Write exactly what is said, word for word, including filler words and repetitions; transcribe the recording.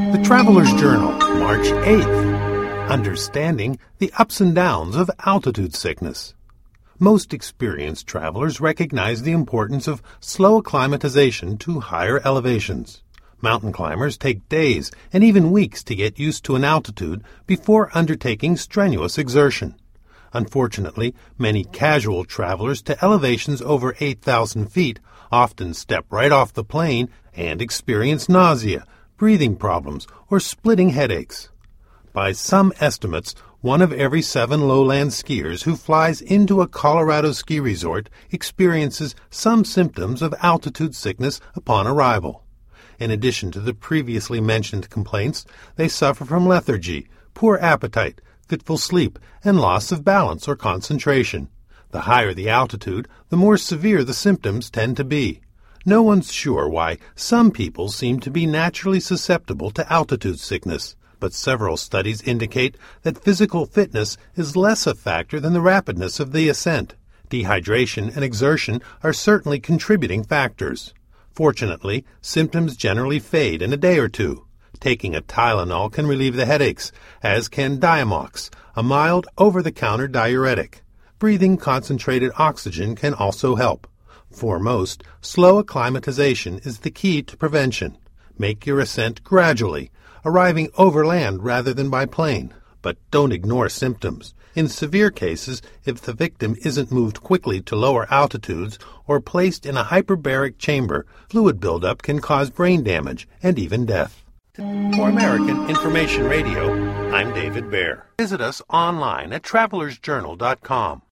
The Traveler's Journal, March eighth. Understanding the ups and downs of altitude sickness. Most experienced travelers recognize the importance of slow acclimatization to higher elevations. Mountain climbers take days and even weeks to get used to an altitude before undertaking strenuous exertion. Unfortunately, many casual travelers to elevations over eight thousand feet often step right off the plane and experience nausea, breathing problems, or splitting headaches. By some estimates, one of every seven lowland skiers who flies into a Colorado ski resort experiences some symptoms of altitude sickness upon arrival. In addition to the previously mentioned complaints, they suffer from lethargy, poor appetite, fitful sleep, and loss of balance or concentration. The higher the altitude, the more severe the symptoms tend to be. No one's sure why some people seem to be naturally susceptible to altitude sickness, but several studies indicate that physical fitness is less a factor than the rapidness of the ascent. Dehydration and exertion are certainly contributing factors. Fortunately, symptoms generally fade in a day or two. Taking a Tylenol can relieve the headaches, as can Diamox, a mild over-the-counter diuretic. Breathing concentrated oxygen can also help. For most, slow acclimatization is the key to prevention. Make your ascent gradually, arriving overland rather than by plane. But don't ignore symptoms. In severe cases, if the victim isn't moved quickly to lower altitudes or placed in a hyperbaric chamber, fluid buildup can cause brain damage and even death. For American Information Radio, I'm David Baer. Visit us online at travelers journal dot com.